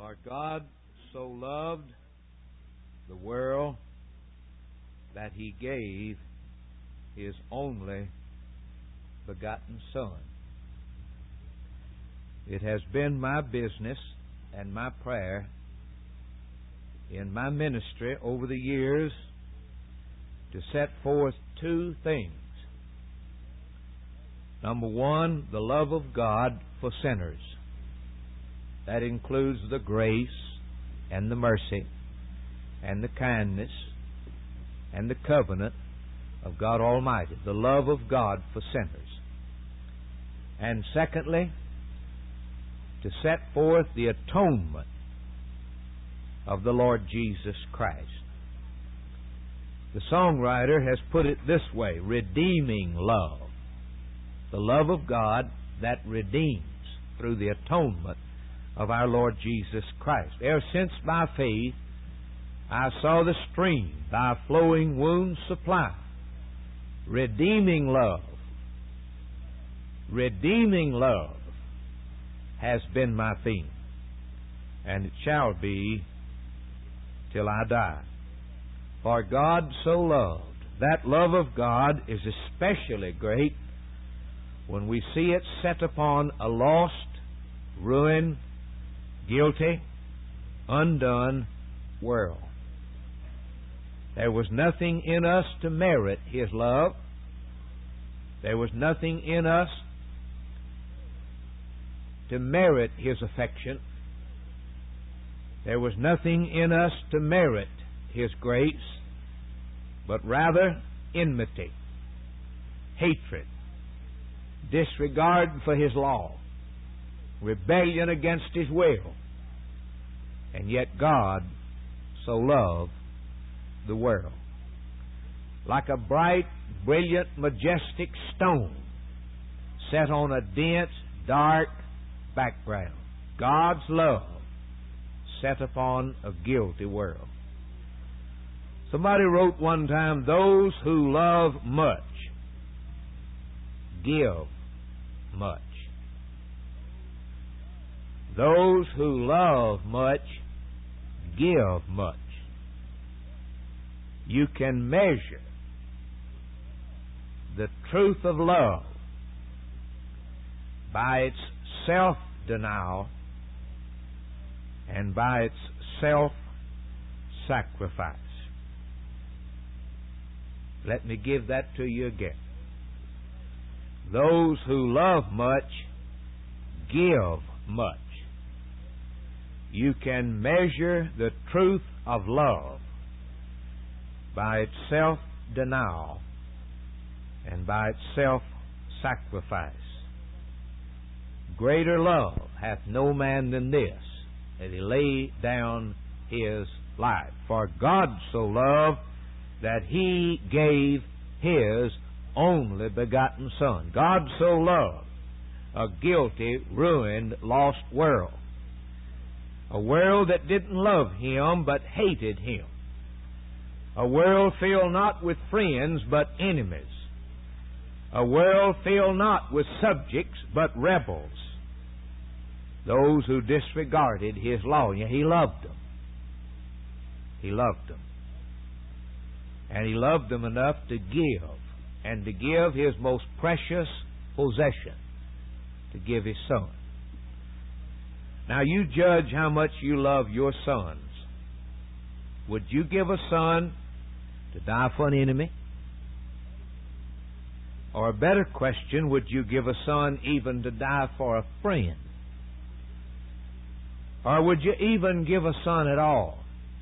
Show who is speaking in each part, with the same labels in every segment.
Speaker 1: For God so loved the world that He gave His only begotten Son. It has been my business and my prayer in my ministry over the years to set forth two things. Number one, the love of God for sinners. That includes the grace and the mercy and the kindness and the covenant of God Almighty. The love of God for sinners. And secondly, to set forth the atonement of the Lord Jesus Christ. The songwriter has put it this way: redeeming love. The love of God that redeems through the atonement of our Lord Jesus Christ. Ere since by faith I saw the stream thy flowing wounds supply. Redeeming love has been my theme, and it shall be till I die. For God so loved. That love of God is especially great when we see it set upon a lost, ruined, guilty, undone world. There was nothing in us to merit His love. There was nothing in us to merit His affection. There was nothing in us to merit His grace, but rather enmity, hatred, disregard for His law, rebellion against His will. And yet God so loved the world. Like a bright, brilliant, majestic stone set on a dense, dark background, God's love set upon a guilty world. Somebody wrote one time, those who love much give much. Those who love much give much. You can measure the truth of love by its self-denial and by its self-sacrifice. Let me give that to you again. Those who love much give much. You can measure the truth of love by its self-denial and by its self-sacrifice. Greater love hath no man than this, that he lay down his life. For God so loved that He gave His only begotten Son. God so loved a guilty, ruined, lost world. A world that didn't love Him but hated Him. A world filled not with friends but enemies. A world filled not with subjects but rebels. Those who disregarded His law. He loved them. He loved them. And He loved them enough to give. And to give His most precious possession. To give His Son. Now you judge how much you love your sons. Would you give a son to die for an enemy? Or a better question, would you give a son even to die for a friend? Or would you even give a son at all?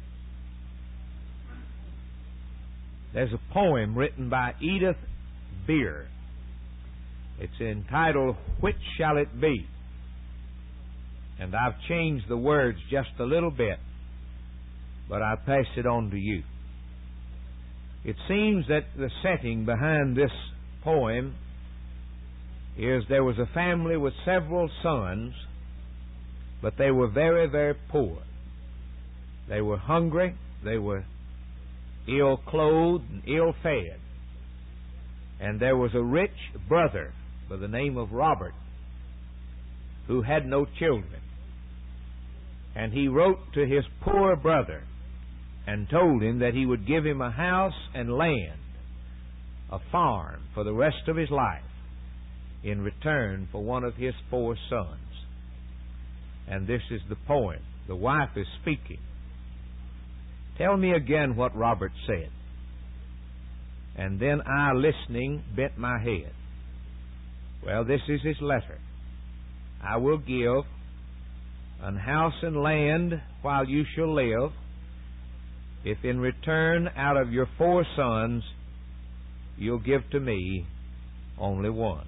Speaker 1: There's a poem written by Edith Beer. It's entitled, Which Shall It Be? And I've changed the words just a little bit, but I pass it on to you. It seems that the setting behind this poem is there was a family with several sons, but they were very, very poor. They were hungry, they were ill-clothed and ill-fed. And there was a rich brother by the name of Robert who had no children. And he wrote to his poor brother and told him that he would give him a house and land, a farm for the rest of his life, in return for one of his 4 sons. And this is the point. The wife is speaking. Tell me again what Robert said. And then I, listening, bent my head. Well, this is his letter. I will give an house and land while you shall live, if in return out of your 4 sons you'll give to me only one.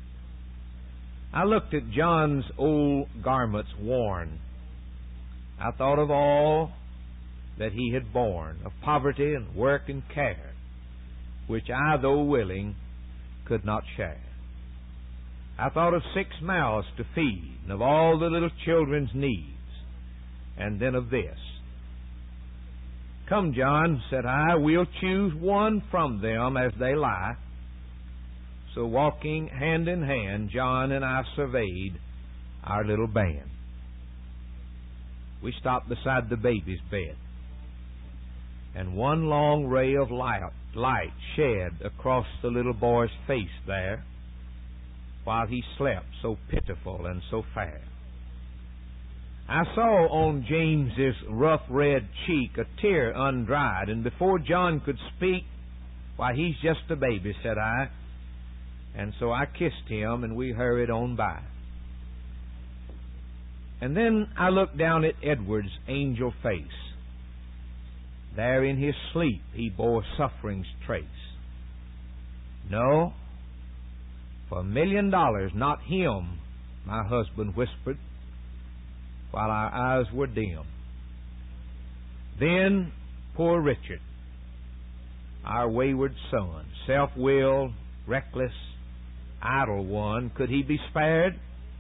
Speaker 1: I looked at John's old garments worn. I thought of all that he had borne, of poverty and work and care, which I, though willing, could not share. I thought of 6 mouths to feed, and of all the little children's needs, and then of this. Come, John, said I, we'll choose one from them as they lie. So walking hand in hand, John and I surveyed our little band. We stopped beside the baby's bed, and one long ray of light shed across the little boy's face there, while he slept so pitiful and so fair. I saw on James's rough red cheek a tear undried, and before John could speak, why, he's just a baby, said I. And so I kissed him, and we hurried on by. And then I looked down at Edward's angel face. There in his sleep he bore suffering's trace. No, for $1 million, not him, my husband whispered, while our eyes were dim. Then poor Richard, our wayward son, self-willed, reckless, idle one, could he be spared?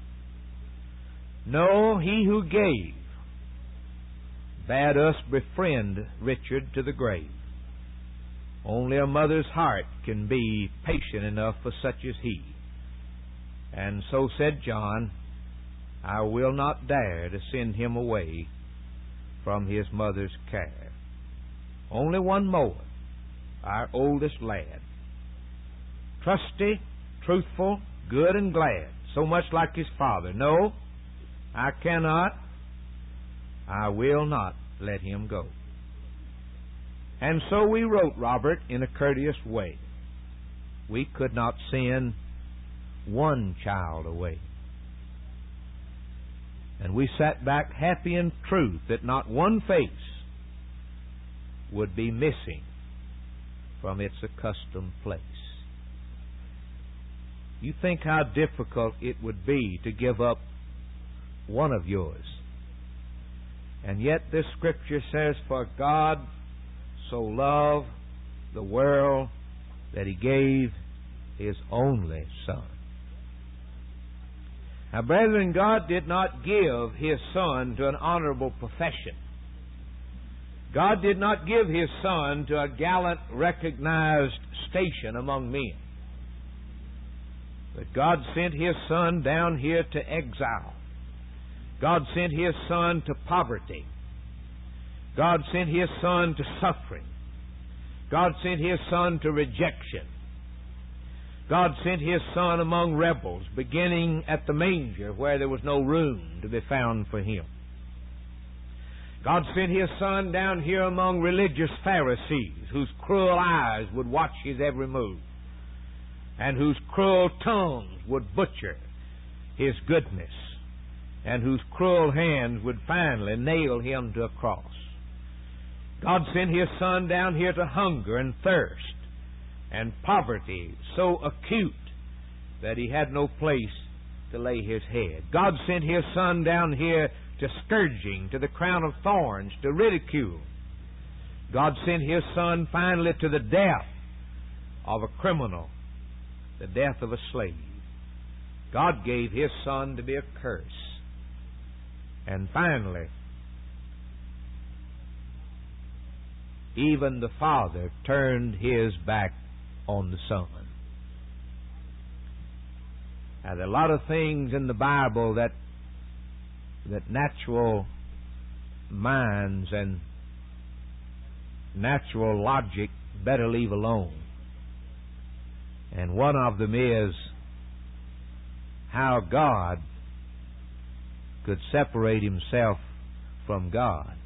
Speaker 1: No, he who gave bade us befriend Richard to the grave. Only a mother's heart can be patient enough for such as he. And so said John, I will not dare to send him away from his mother's care. Only one more, our oldest lad. Trusty, truthful, good and glad, so much like his father. No, I cannot, I will not let him go. And so we wrote Robert in a courteous way. We could not send one child away. And we sat back happy in truth that not one face would be missing from its accustomed place. You think how difficult it would be to give up one of yours. And yet this scripture says, for God so loved the world that He gave His only Son. Now, brethren, God did not give His Son to an honorable profession. God did not give His Son to a gallant, recognized station among men. But God sent His Son down here to exile. God sent His Son to poverty. God sent His Son to suffering. God sent His Son to rejection. God sent His Son among rebels, beginning at the manger where there was no room to be found for Him. God sent His Son down here among religious Pharisees whose cruel eyes would watch His every move, and whose cruel tongues would butcher His goodness, and whose cruel hands would finally nail Him to a cross. God sent His Son down here to hunger and thirst and poverty so acute that He had no place to lay His head. God sent His Son down here to scourging, to the crown of thorns, to ridicule. God sent His Son finally to the death of a criminal, the death of a slave. God gave His Son to be a curse. And finally, even the Father turned His back on the Son. Now, there are a lot of things in the Bible that natural minds and natural logic better leave alone. And one of them is how God could separate Himself from God.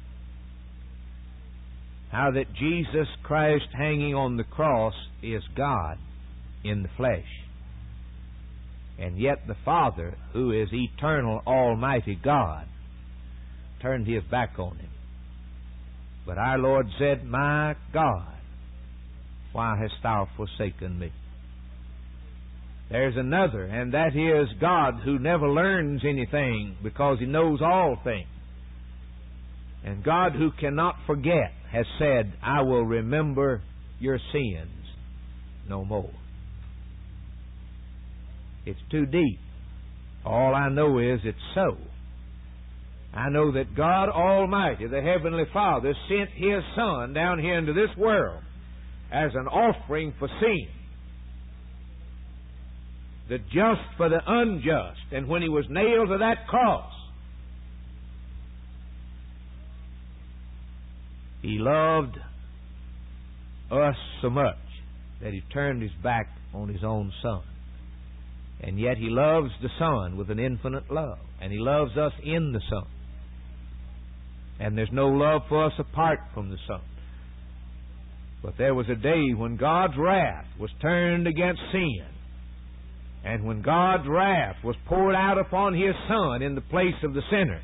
Speaker 1: How that Jesus Christ hanging on the cross is God in the flesh. And yet the Father, who is eternal, almighty God, turned His back on Him. But our Lord said, "My God, why hast Thou forsaken me?" There's another, and that is God, who never learns anything because He knows all things. And God, who cannot forget, has said, "I will remember your sins no more." It's too deep. All I know is it's so. I know that God Almighty, the Heavenly Father, sent His Son down here into this world as an offering for sin. The just for the unjust. And when He was nailed to that cross, He loved us so much that He turned His back on His own Son. And yet He loves the Son with an infinite love. And He loves us in the Son. And there's no love for us apart from the Son. But there was a day when God's wrath was turned against sin. And when God's wrath was poured out upon His Son in the place of the sinner.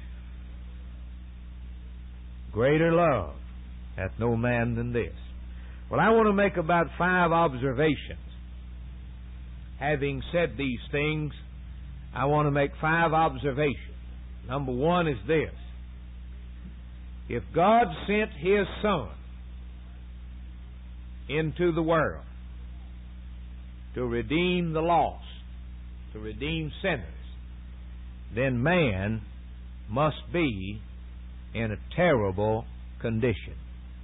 Speaker 1: Greater love hath no man than this. Well, I want to make about 5 observations. Having said these things, I want to make 5 observations. Number 1 is this. If God sent His Son into the world to redeem the lost, to redeem sinners, then man must be in a terrible condition.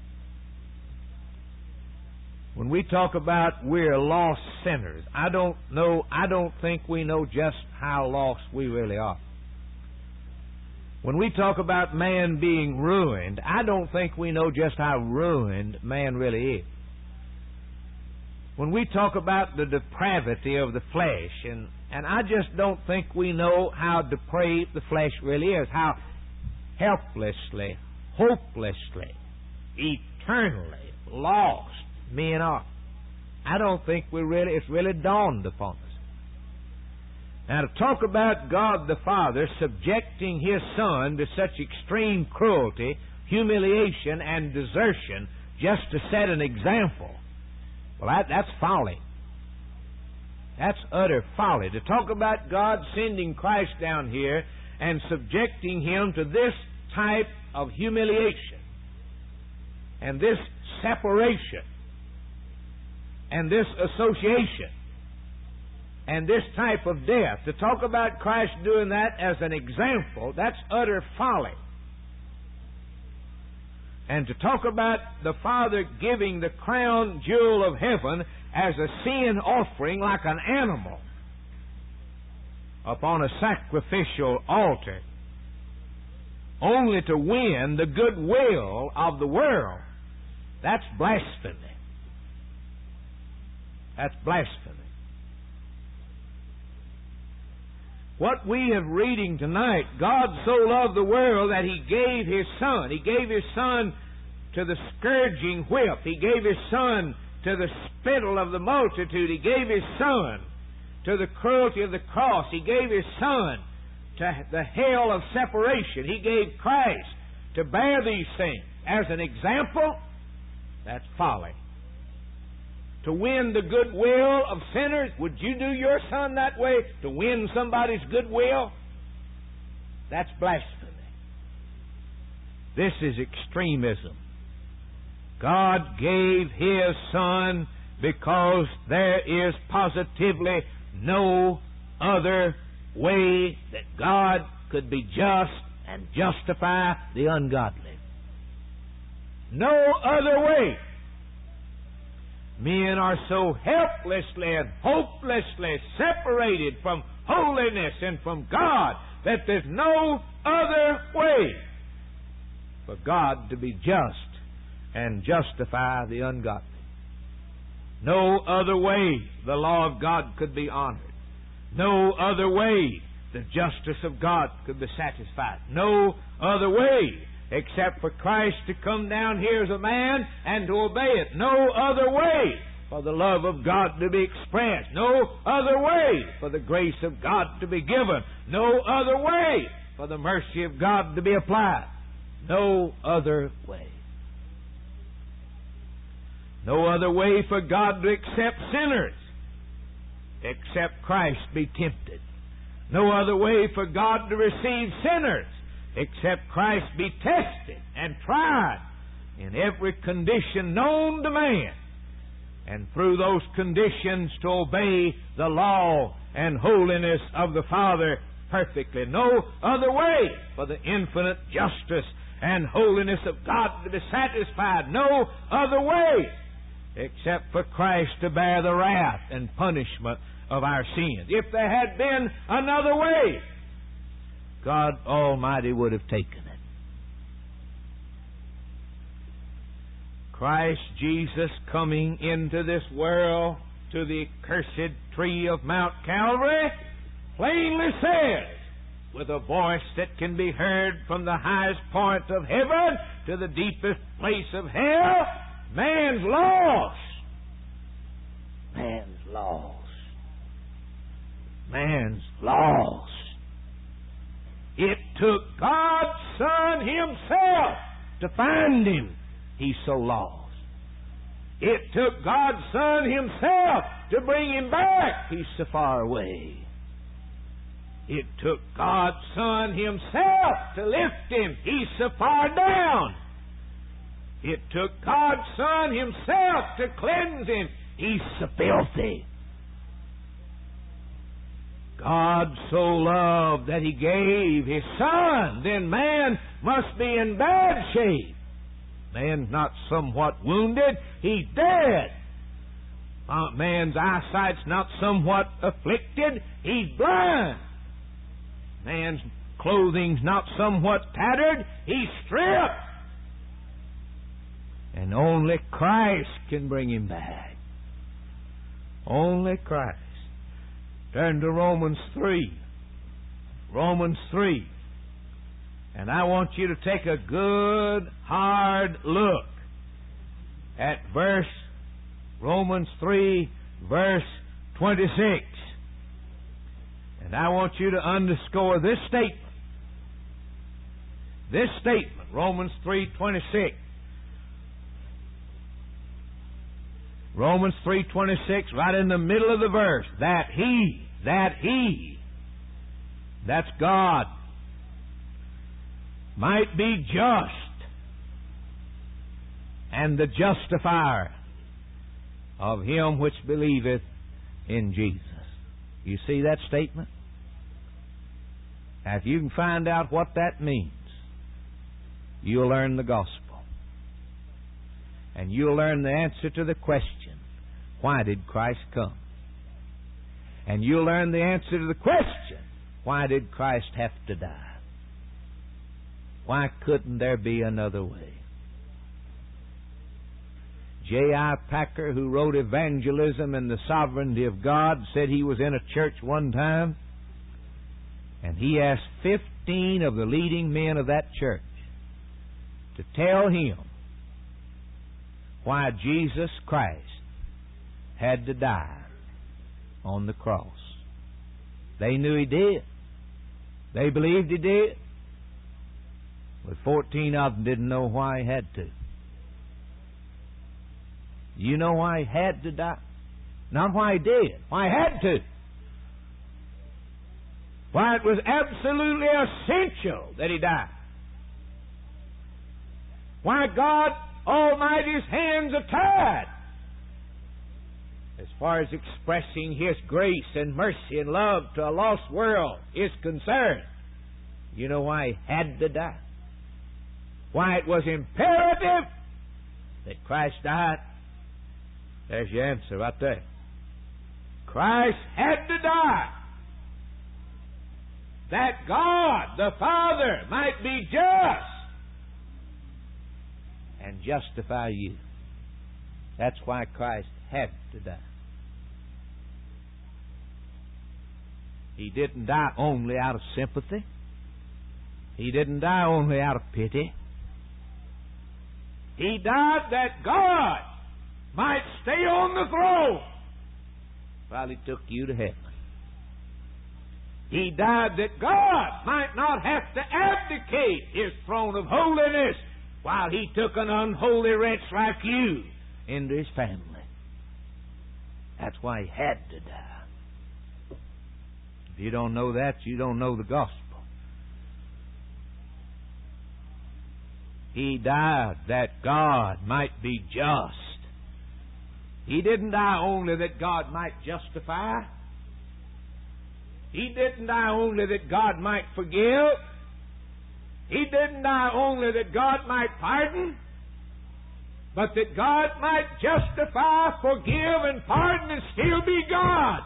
Speaker 1: When we talk about we're lost sinners, I don't think we know just how lost we really are. When we talk about man being ruined, I don't think we know just how ruined man really is. When we talk about the depravity of the flesh, and I just don't think we know how depraved the flesh really is, how helplessly, hopelessly, eternally lost men are. I don't think it's really dawned upon us. Now, to talk about God the Father subjecting His Son to such extreme cruelty, humiliation, and desertion just to set an example, well, that's folly. That's utter folly. To talk about God sending Christ down here and subjecting Him to this type of humiliation and this separation and this association and this type of death, to talk about Christ doing that as an example, that's utter folly. And to talk about the Father giving the crown jewel of heaven as a sin offering like an animal upon a sacrificial altar only to win the goodwill of the world, that's blasphemy. That's blasphemy. What we are reading tonight, God so loved the world that He gave His Son. He gave His Son to the scourging whip. He gave His Son to the spittle of the multitude. He gave His Son to the cruelty of the cross. He gave His Son to the hell of separation. He gave Christ to bear these things. As an example, that's folly. To win the goodwill of sinners, would you do your Son that way? To win somebody's goodwill? That's blasphemy. This is extremism. God gave His Son because there is positively no other way that God could be just and justify the ungodly. No other way. Men are so helplessly and hopelessly separated from holiness and from God that there's no other way for God to be just and justify the ungodly. No other way the law of God could be honored. No other way the justice of God could be satisfied. No other way except for Christ to come down here as a man and to obey it. No other way for the love of God to be expressed. No other way for the grace of God to be given. No other way for the mercy of God to be applied. No other way. No other way for God to accept sinners except Christ be tempted. No other way for God to receive sinners except Christ be tested and tried in every condition known to man, and through those conditions to obey the law and holiness of the Father perfectly. No other way for the infinite justice and holiness of God to be satisfied. No other way except for Christ to bear the wrath and punishment of our sins. If there had been another way, God Almighty would have taken it. Christ Jesus coming into this world to the accursed tree of Mount Calvary plainly says, with a voice that can be heard from the highest point of heaven to the deepest place of hell, man's lost. Man's lost. Man's lost. It took God's Son Himself to find him. He's so lost. It took God's Son Himself to bring him back. He's so far away. It took God's Son Himself to lift him. He's so far down. It took God's Son Himself to cleanse him. He's so filthy. God so loved that He gave His Son. Then man must be in bad shape. Man's not somewhat wounded. He's dead. Man's eyesight's not somewhat afflicted. He's blind. Man's clothing's not somewhat tattered. He's stripped. And only Christ can bring him back. Only Christ. Turn to Romans 3. Romans 3. And I want you to take a good, hard look at Romans 3, verse 26. And I want you to underscore this statement. This statement, Romans 3:26. Romans 3:26, right in the middle of the verse. That He, that's God, might be just and the justifier of him which believeth in Jesus. You see that statement? Now, if you can find out what that means, you'll learn the gospel. And you'll learn the answer to the question, why did Christ come? And you'll learn the answer to the question, why did Christ have to die? Why couldn't there be another way? J.I. Packer, who wrote Evangelism and the Sovereignty of God, said he was in a church one time, and he asked 15 of the leading men of that church to tell him why Jesus Christ had to die on the cross. They knew He did. They believed He did. But 14 of them didn't know why He had to. You know why He had to die? Not why He did. Why He had to. Why it was absolutely essential that He died. Why God Almighty's hands are tied as far as expressing His grace and mercy and love to a lost world is concerned. You know why He had to die? Why it was imperative that Christ died? There's your answer right there. Christ had to die that God the Father might be just and justify you. That's why Christ had to die. He didn't die only out of sympathy. He didn't die only out of pity. He died that God might stay on the throne while He took you to heaven. He died that God might not have to abdicate His throne of holiness while He took an unholy wretch like you into His family. That's why He had to die. If you don't know that, you don't know the gospel. He died that God might be just. He didn't die only that God might justify. He didn't die only that God might forgive. He didn't die only that God might pardon, but that God might justify, forgive, and pardon and still be God.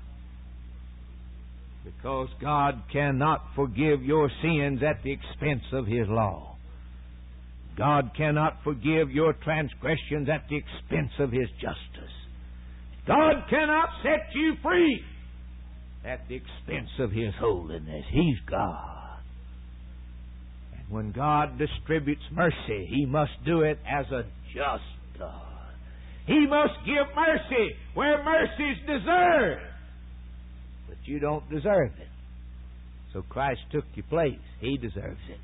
Speaker 1: Because God cannot forgive your sins at the expense of His law. God cannot forgive your transgressions at the expense of His justice. God cannot set you free at the expense of His holiness. He's God. And when God distributes mercy, He must do it as a just God. He must give mercy where mercy is deserved. But you don't deserve it. So Christ took your place. He deserves it.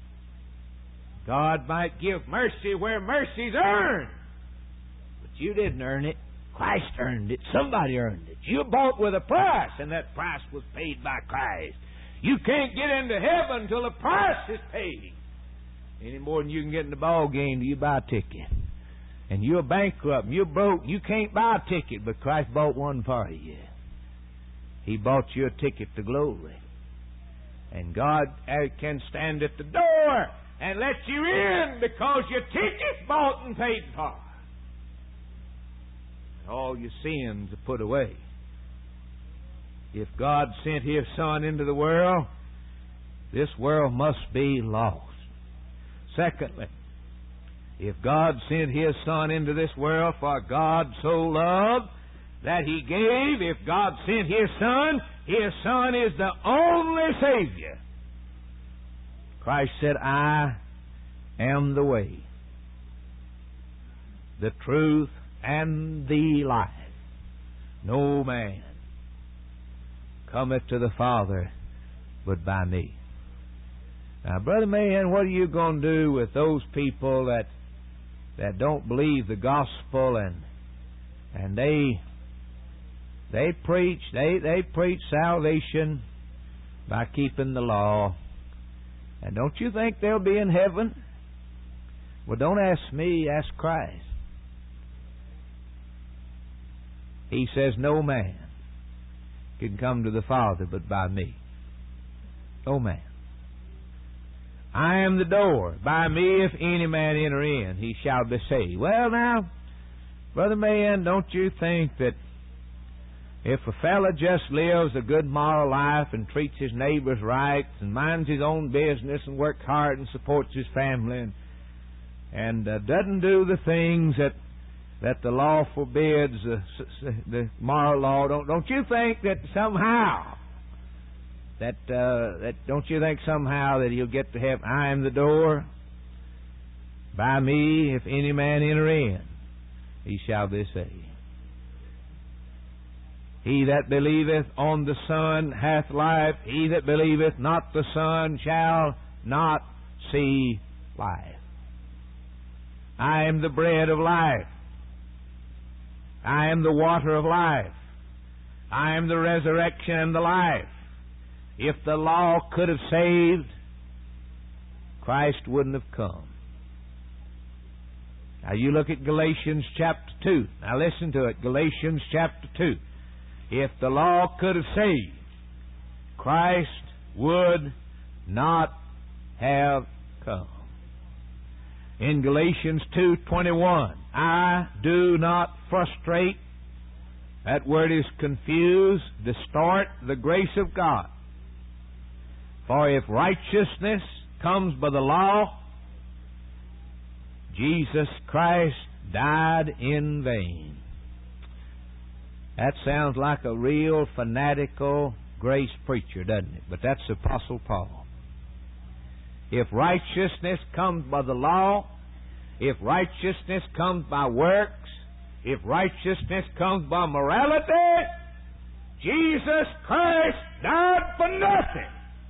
Speaker 1: God might give mercy where mercy's earned. But you didn't earn it. Christ earned it. Somebody earned it. You bought with a price, and that price was paid by Christ. You can't get into heaven until the price is paid. Any more than you can get in the ball game till you buy a ticket. And you're bankrupt, and you're broke, you can't buy a ticket, but Christ bought one for you. He bought you a ticket to glory. And God can stand at the door and let you in because your ticket's bought and paid for. All your sins are put away. If God sent His Son into the world, this world must be lost. Secondly, if God sent His Son into this world, for God so loved that He gave, if God sent His Son is the only Savior. Christ said, I am the way, the truth, and the life. No man cometh to the Father but by me. Now, Brother Man, what are you going to do with those people that don't believe the gospel and they preach salvation by keeping the law? And don't you think they'll be in heaven? Well, don't ask me, ask Christ. He says, no man can come to the Father but by me. No man. I am the door. By me, if any man enter in, he shall be saved. Well, now, Brother Man, don't you think that if a fella just lives a good moral life and treats his neighbors right and minds his own business and works hard and supports his family and doesn't do the things that the law forbids, the moral law, don't you think that somehow don't you think somehow that he'll get to heaven? I am the door. By me, if any man enter in, he shall be saved. He that believeth on the Son hath life. He that believeth not the Son shall not see life. I am the bread of life. I am the water of life. I am the resurrection and the life. If the law could have saved, Christ wouldn't have come. Now you look at Galatians chapter 2. Now listen to it. Galatians chapter 2. If the law could have saved, Christ would not have come. In Galatians 2:21, I do not frustrate, that word is confuse, distort the grace of God. For if righteousness comes by the law, Jesus Christ died in vain. That sounds like a real fanatical grace preacher, doesn't it? But that's the Apostle Paul. If righteousness comes by the law, if righteousness comes by works, if righteousness comes by morality, Jesus Christ died for nothing.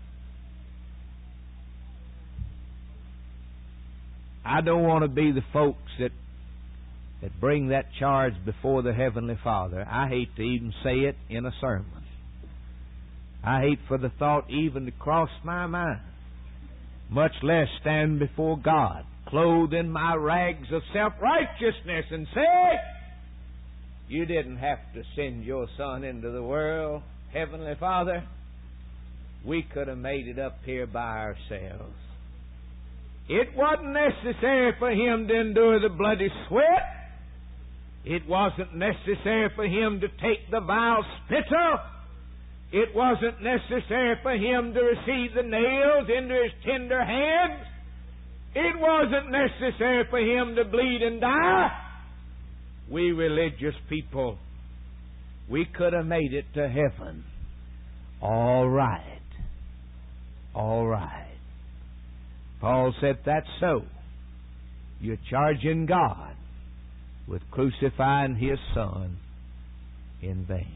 Speaker 1: I don't want to be the folks that bring that charge before the Heavenly Father. I hate to even say it in a sermon. I hate for the thought even to cross my mind, much less stand before God, clothed in my rags of self-righteousness, and say, you didn't have to send your Son into the world, Heavenly Father. We could have made it up here by ourselves. It wasn't necessary for Him to endure the bloody sweat. It wasn't necessary for Him to take the vile spittle. It wasn't necessary for Him to receive the nails into His tender hands. It wasn't necessary for Him to bleed and die. We religious people, we could have made it to heaven. All right. All right. Paul said, that's so. You're charging God with crucifying His Son in vain.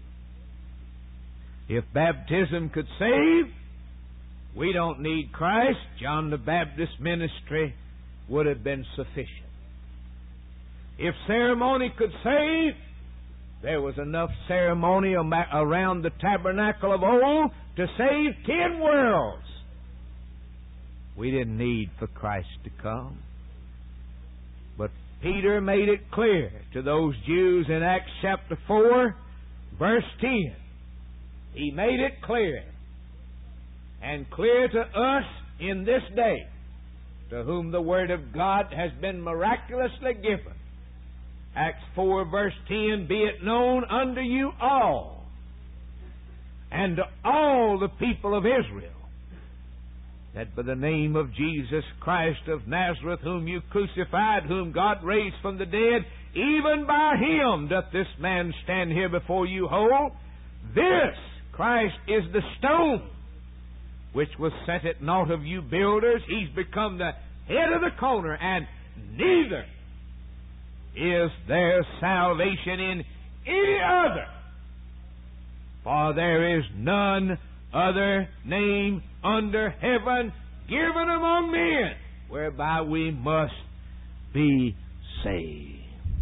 Speaker 1: If baptism could save, we don't need Christ. John the Baptist's ministry would have been sufficient. If ceremony could save, there was enough ceremony around the tabernacle of old to save 10 worlds. We didn't need for Christ to come. But Peter made it clear to those Jews in Acts chapter 4, verse 10. He made it clear, and clear to us in this day, to whom the Word of God has been miraculously given. Acts 4, verse 10, be it known unto you all, and to all the people of Israel, that by the name of Jesus Christ of Nazareth, whom you crucified, whom God raised from the dead, even by Him doth this man stand here before you whole. This Christ is the stone which was set at naught of you builders. He's become the head of the corner, and neither is there salvation in any other. For there is none other name under heaven given among men whereby we must be saved.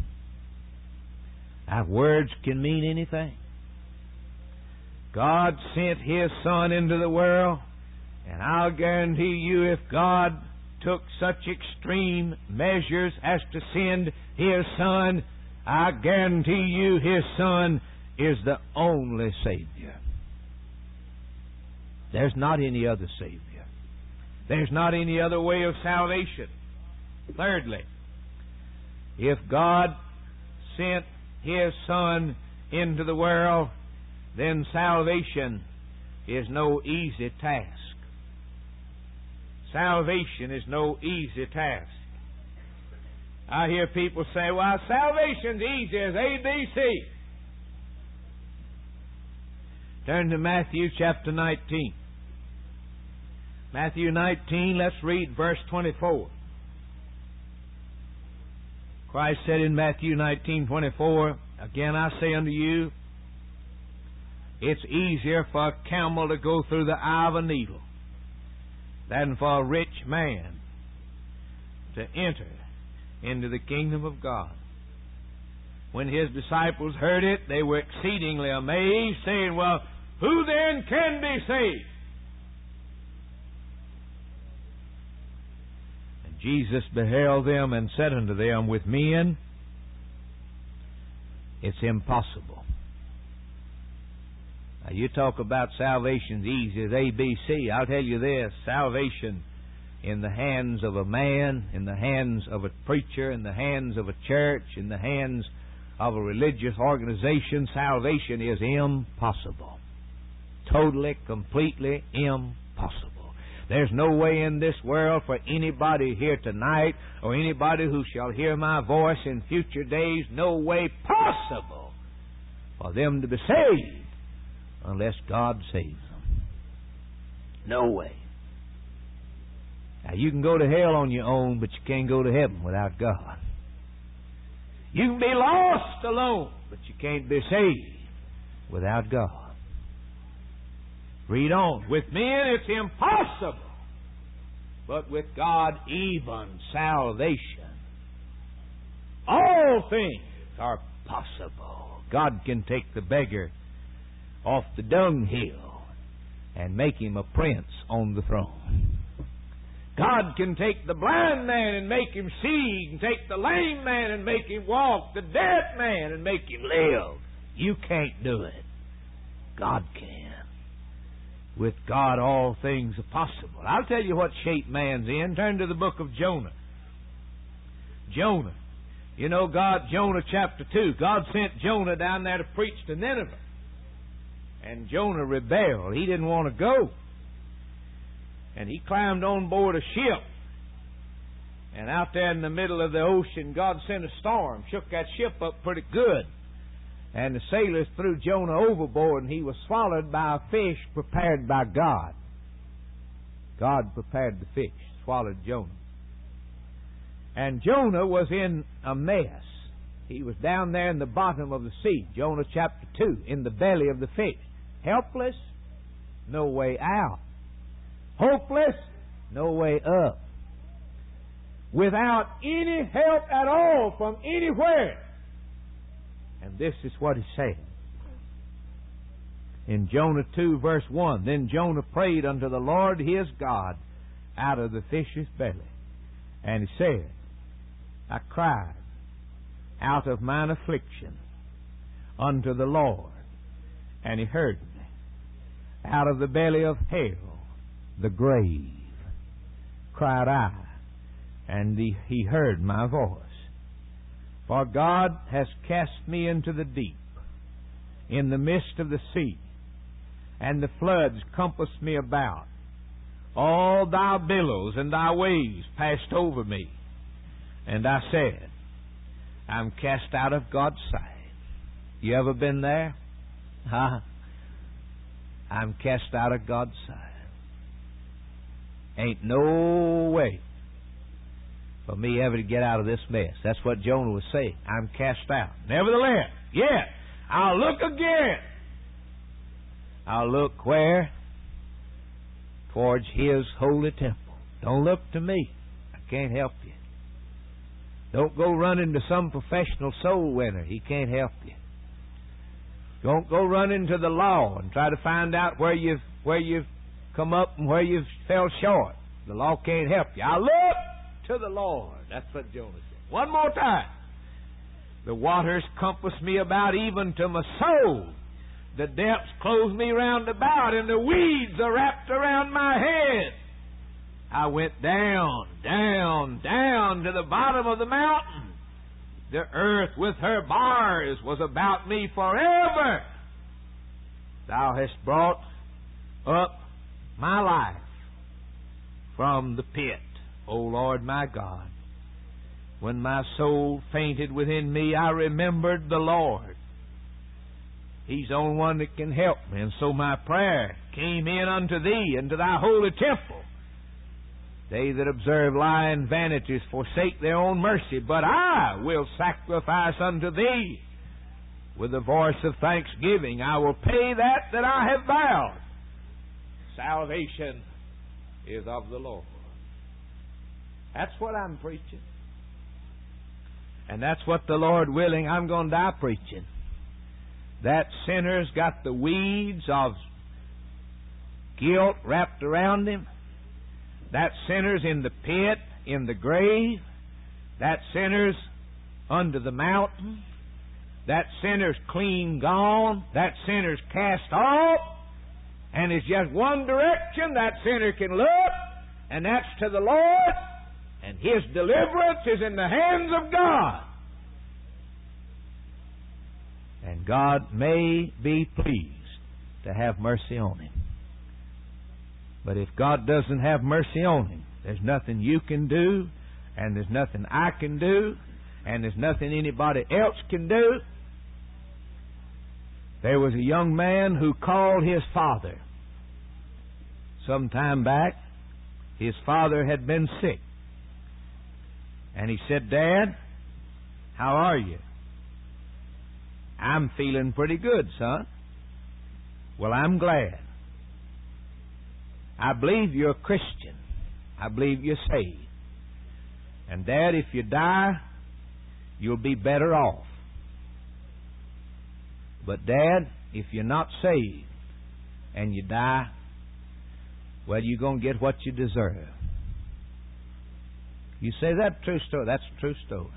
Speaker 1: Now, words can mean anything. God sent His Son into the world, and I'll guarantee you, if God took such extreme measures as to send His Son, I guarantee you His Son is the only Savior. There's not any other Savior. There's not any other way of salvation. Thirdly, if God sent His Son into the world, then salvation is no easy task. Salvation is no easy task. I hear people say, well, salvation's easy as ABC. Turn to Matthew chapter 19. Matthew 19, let's read verse 24. Christ said in Matthew 19:24, again I say unto you, it's easier for a camel to go through the eye of a needle than for a rich man to enter into the kingdom of God. When His disciples heard it, they were exceedingly amazed, saying, well, who then can be saved? And Jesus beheld them and said unto them, with men it's impossible. Now, you talk about salvation's easy as ABC. I'll tell you this, salvation in the hands of a man, in the hands of a preacher, in the hands of a church, in the hands of a religious organization, salvation is impossible. Totally, completely impossible. There's no way in this world for anybody here tonight or anybody who shall hear my voice in future days, no way possible for them to be saved unless God saves them. No way. Now, you can go to hell on your own, but you can't go to heaven without God. You can be lost alone, but you can't be saved without God. Read on. With men it's impossible, but with God even salvation. All things are possible. God can take the beggar off the dunghill and make him a prince on the throne. God can take the blind man and make him see. He can take the lame man and make him walk. The dead man and make him live. You can't do it. God can. With God all things are possible. I'll tell you what shape man's in. Turn to the book of Jonah. Jonah. You know, Jonah chapter 2. God sent Jonah down there to preach to Nineveh. And Jonah rebelled. He didn't want to go. And he climbed on board a ship. And out there in the middle of the ocean, God sent a storm. Shook that ship up pretty good. And the sailors threw Jonah overboard, and he was swallowed by a fish prepared by God. God prepared the fish, swallowed Jonah. And Jonah was in a mess. He was down there in the bottom of the sea. Jonah chapter 2, in the belly of the fish. Helpless, no way out. Hopeless, no way up. Without any help at all from anywhere. And this is what he said. In Jonah 2 verse 1, Then Jonah prayed unto the Lord his God out of the fish's belly. And he said, I cried out of mine affliction unto the Lord, and he heard me. Out of the belly of hell, the grave, cried I, and he heard my voice. For God has cast me into the deep, in the midst of the sea, and the floods compassed me about. All thy billows and thy waves passed over me. And I said, I'm cast out of God's sight. You ever been there? Huh? I'm cast out of God's sight. Ain't no way for me ever to get out of this mess. That's what Jonah was saying. I'm cast out. Nevertheless, yet, I'll look again. I'll look where? Towards His holy temple. Don't look to me. I can't help you. Don't go running to some professional soul winner. He can't help you. Don't go running to the law and try to find out where you've come up and where you've fell short. The law can't help you. I look to the Lord. That's what Jonah said. One more time. The waters compass me about even to my soul. The depths close me round about, and the weeds are wrapped around my head. I went down, down, down to the bottom of the mountain. The earth with her bars was about me forever. Thou hast brought up my life from the pit, O Lord my God. When my soul fainted within me, I remembered the Lord. He's the only one that can help me. And so my prayer came in unto Thee, into Thy holy temple. They that observe lying vanities forsake their own mercy, but I will sacrifice unto Thee. With a voice of thanksgiving I will pay that I have vowed. Salvation is of the Lord. That's what I'm preaching. And that's what the Lord willing, I'm going to die preaching. That sinner's got the weeds of guilt wrapped around him. That sinner's in the pit, in the grave. That sinner's under the mountain. That sinner's clean gone. That sinner's cast off. And it's just one direction that sinner can look, and that's to the Lord. And his deliverance is in the hands of God. And God may be pleased to have mercy on him. But if God doesn't have mercy on him, there's nothing you can do, and there's nothing I can do, and there's nothing anybody else can do. There was a young man who called his father. Some time back, his father had been sick. And he said, "Dad, how are you?" "I'm feeling pretty good, son." "Well, I'm glad. I believe you're a Christian. I believe you're saved. And Dad, if you die, you'll be better off. But Dad, if you're not saved and you die, well, you're going to get what you deserve." You say, "That's a true story." That's a true story.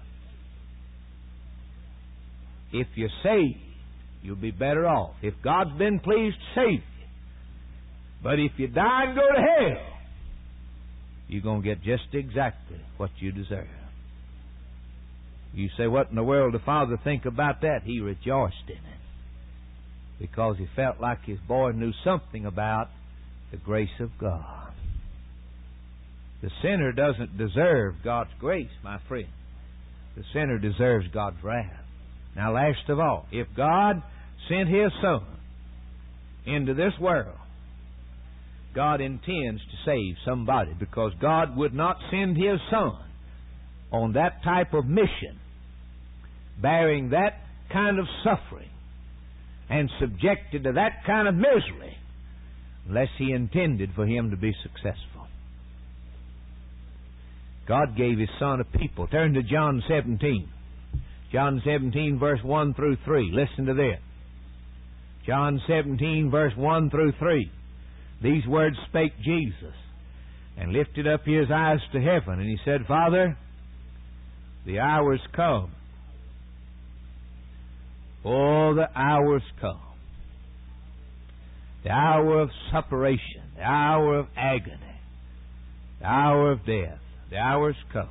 Speaker 1: If you're saved, you'll be better off. If God's been pleased to save you. But if you die and go to hell, you're going to get just exactly what you deserve. You say, "What in the world did the Father think about that?" He rejoiced in it, because he felt like his boy knew something about the grace of God. The sinner doesn't deserve God's grace, my friend. The sinner deserves God's wrath. Now, last of all, if God sent His Son into this world, God intends to save somebody, because God would not send His Son on that type of mission, bearing that kind of suffering and subjected to that kind of misery, unless He intended for him to be successful. God gave His Son a people. Turn to John 17. John 17, verse 1 through 3. Listen to this. John 17, verse 1 through 3. These words spake Jesus, and lifted up His eyes to heaven, and He said, "Father, the hour's come. Oh, the hour's come. The hour of separation, the hour of agony, the hour of death. The hour's come.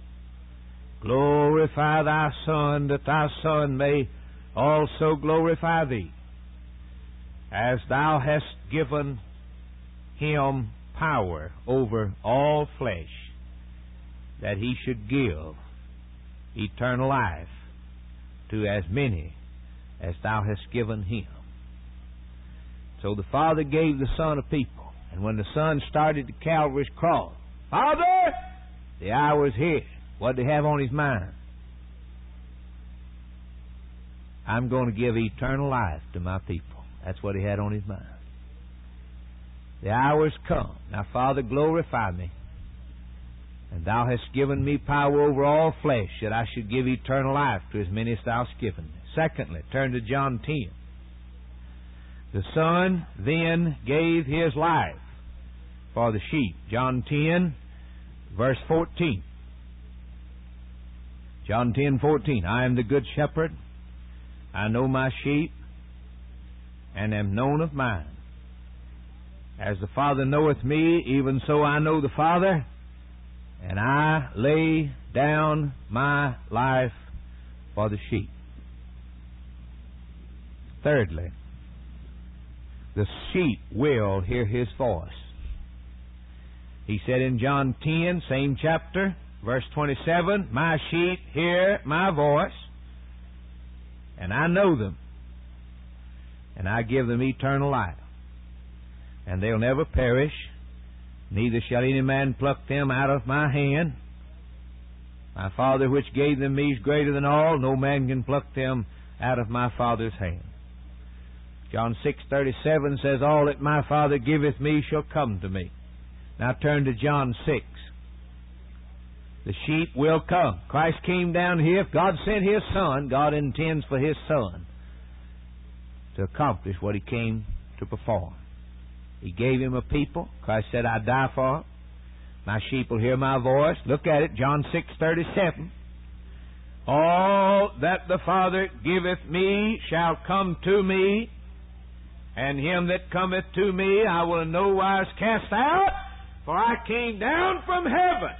Speaker 1: Glorify Thy Son, that Thy Son may also glorify Thee, as Thou hast given Him power over all flesh, that He should give eternal life to as many as Thou hast given Him." So the Father gave the Son a people. And when the Son started to Calvary's cross, "Father, the hour's here." What did He have on His mind? "I'm going to give eternal life to my people." That's what He had on His mind. The hour's come. Now, Father, glorify me. And Thou hast given me power over all flesh, that I should give eternal life to as many as Thou hast given me. Secondly, turn to John 10. The Son then gave His life for the sheep. John 10, verse 14. John 10:14. "I am the good shepherd. I know my sheep, and am known of mine. As the Father knoweth me, even so I know the Father, and I lay down my life for the sheep." Thirdly, the sheep will hear His voice. He said in John 10, same chapter, verse 27, "My sheep hear my voice, and I know them, and I give them eternal life, and they'll never perish, neither shall any man pluck them out of my hand. My Father which gave them me is greater than all, no man can pluck them out of my Father's hand." John 6:37 says, "All that my Father giveth me shall come to me." Now turn to John 6. The sheep will come. Christ came down here. If God sent His Son, God intends for His Son to accomplish what He came to perform. He gave Him a people. Christ said, "I die for them. My sheep will hear my voice." Look at it, John 6:37. "All that the Father giveth me shall come to me, and him that cometh to me I will in no wise cast out, for I came down from heaven,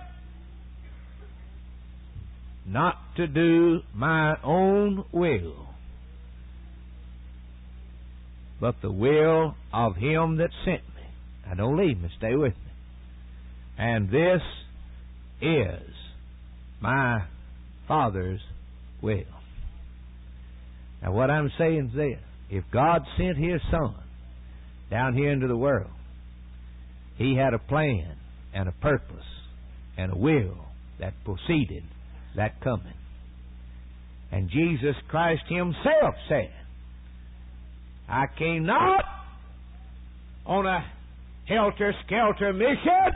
Speaker 1: not to do my own will, but the will of Him that sent me." Now don't leave me. Stay with me. And this is my Father's will. Now what I'm saying is this. If God sent His Son down here into the world, He had a plan and a purpose and a will that preceded that coming. And Jesus Christ Himself said, I came not on a helter-skelter mission.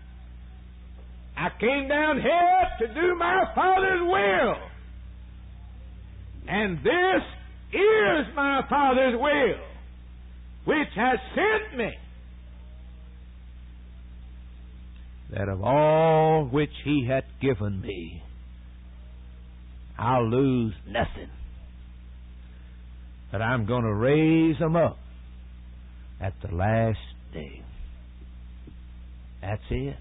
Speaker 1: I came down here to do my Father's will. And this is my Father's will, which has sent me, that of all which He hath given me, I'll lose nothing, but I'm going to raise them up at the last day. That's it.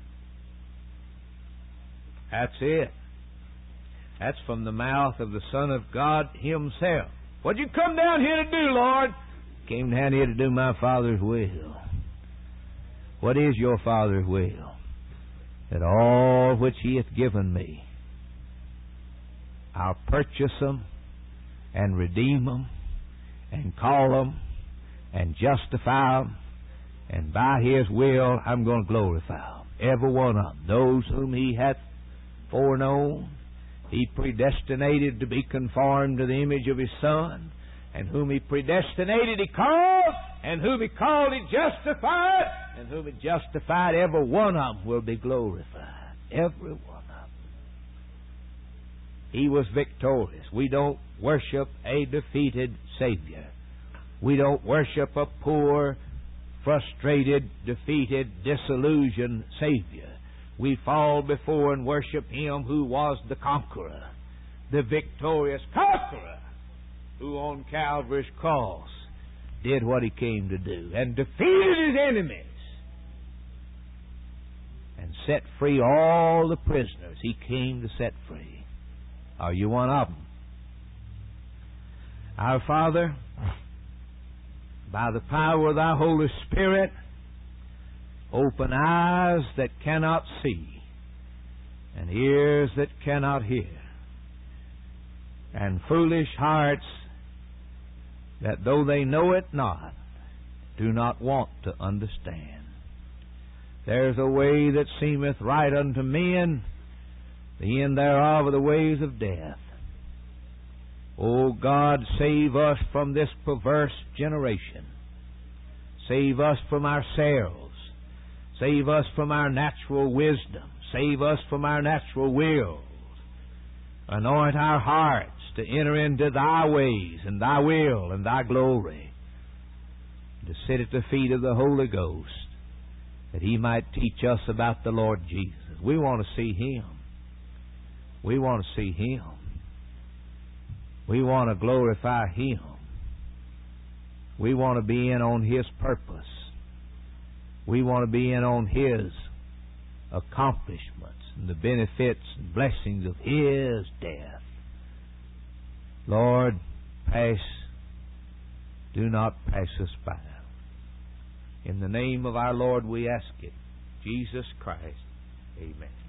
Speaker 1: That's it. That's from the mouth of the Son of God Himself. What'd you come down here to do, Lord? Came down here to do my Father's will. What is your Father's will? That all which He hath given me, I'll purchase them and redeem them and call them and justify them, and by His will I'm going to glorify them. Every one of them. Those whom He hath foreknown, He predestinated to be conformed to the image of His Son, and whom He predestinated He called, and whom He called He justified, and whom He justified, every one of them will be glorified. Every one of them. He was victorious. We don't worship a defeated Savior. We don't worship a poor, frustrated, defeated, disillusioned Savior. We fall before and worship Him who was the conqueror, the victorious conqueror, who on Calvary's cross did what He came to do and defeated His enemies and set free all the prisoners He came to set free. Are you one of them? Our Father, by the power of Thy Holy Spirit, open eyes that cannot see and ears that cannot hear and foolish hearts that, though they know it not, do not want to understand. There's a way that seemeth right unto men, the end thereof are the ways of death. O God, save us from this perverse generation. Save us from ourselves. Save us from our natural wisdom. Save us from our natural wills. Anoint our hearts to enter into Thy ways and Thy will and Thy glory. To sit at the feet of the Holy Ghost, that He might teach us about the Lord Jesus. We want to see Him. We want to see Him. We want to glorify Him. We want to be in on His purpose. We want to be in on His accomplishments and the benefits and blessings of His death. Lord, do not pass us by. In the name of our Lord we ask it. Jesus Christ. Amen.